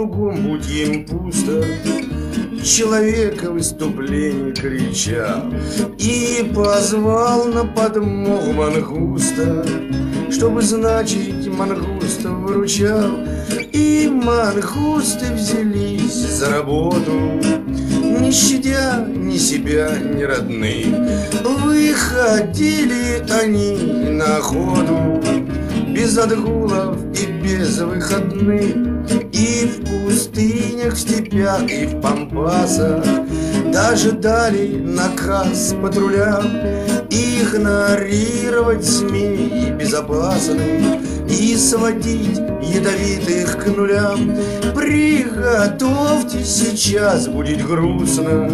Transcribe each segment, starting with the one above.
кругом будь им пусто. Человек о выступлении кричал и позвал на подмогу мангуста, чтобы, значит, мангуста выручал. И мангусты взялись за работу, не щадя ни себя, ни родных. Выходили они на охоту без отгулов и без выходных. И в пустынях, в степях, и в пампасах даже дали наказ патрулям игнорировать змей безопасных и сводить ядовитых к нулям. Приготовьтесь, сейчас будет грустно.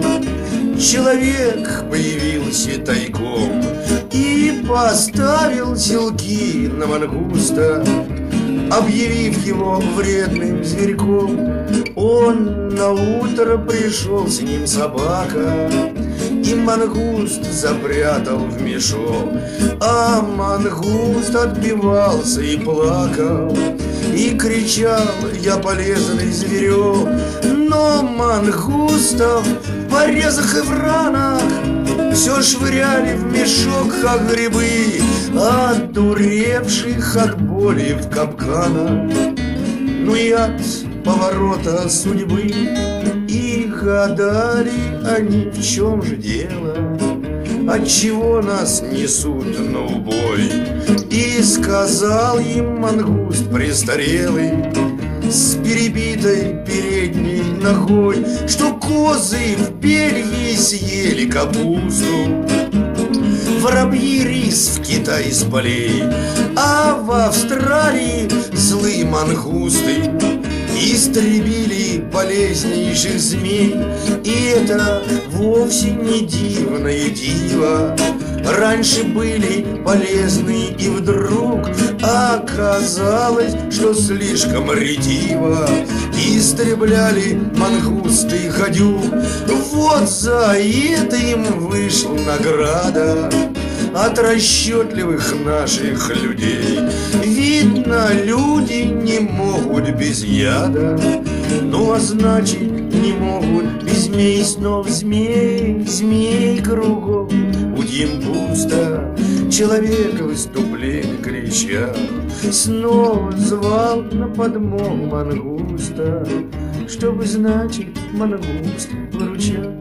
Человек появился тайком и поставил селки на мангуста, объявив его вредным зверьком. Он наутро пришел, с ним собака, и мангуст запрятал в мешок. А мангуст отбивался и плакал, и кричал: я полезный зверек. Но мангустов в порезах и в ранах все швыряли в мешок, как грибы, одуревших от боли в капканах. Ну и от поворота судьбы, и гадали они, в чем же дело, отчего нас несут на убой. И сказал им мангуст престарелый с перебитой передней ногой, что козы в Бельгии съели капусту, воробьи рис в Китае с полей, а в Австралии злые мангусты истребили полезнейших змей. И это вовсе не дивное диво. Раньше были полезны, и вдруг оказалось, что слишком ретиво истребляли мангусты гадюк. Вот за это им вышла награда от расчетливых наших людей. Видно, люди не могут без яда, ну а значит, не могут без змей. Снова змей, змей кругом, будем пусто. Человек в выступлении кричал, снова звал на подмогу мангуста, чтобы, значит, мангуст выручал.